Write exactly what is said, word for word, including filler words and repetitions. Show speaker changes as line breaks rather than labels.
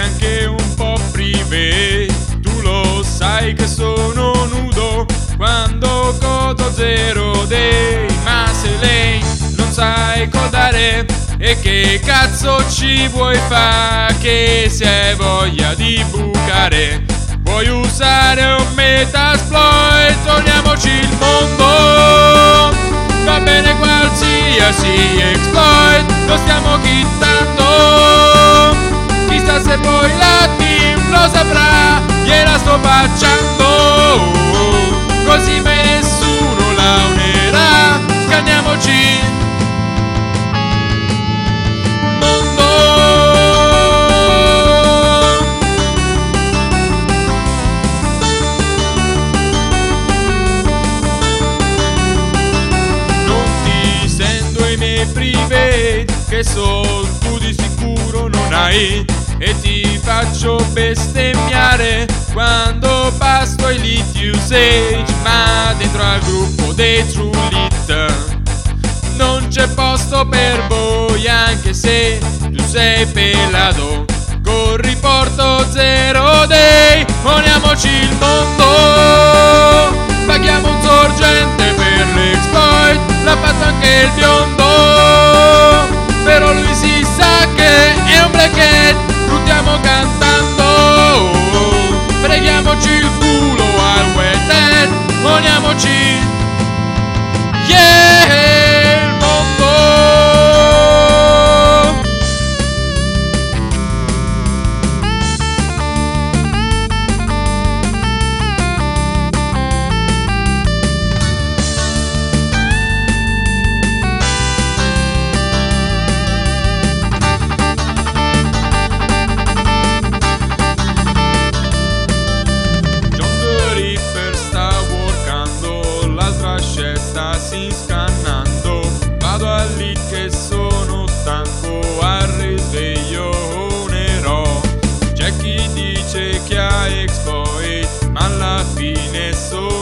anche un po' privé. Tu lo sai che sono nudo quando godo zero day, ma se lei non sai codare e che cazzo ci vuoi fa, che se hai voglia di bucare puoi usare un metasploit. Togliamoci il mondo, va bene qualsiasi exploit, lo stiamo chittando, chissà se poi la team lo saprà, gliela sto facciando, così nessuno la unerà. Scanniamoci mondo, non ti sento i miei privati, che sol tu di sicuro non hai, e ti faccio bestemmiare quando passo ai lit usage, ma dentro al gruppo dei True Lit non c'è posto per voi, anche se tu sei pelato col riporto zero day. Poniamoci il mondo, paghiamo un sorgente per l'exploit, l'ha fatto anche il biondo, però lui si sa che è un blackhead, rutiamo cantando, freghiamoci il culo al wet head, poniamoci yeah il mondo. Si scannando, vado a lì che sono stanco, al risveglio onerò. C'è chi dice che ha exploit, ma alla fine sono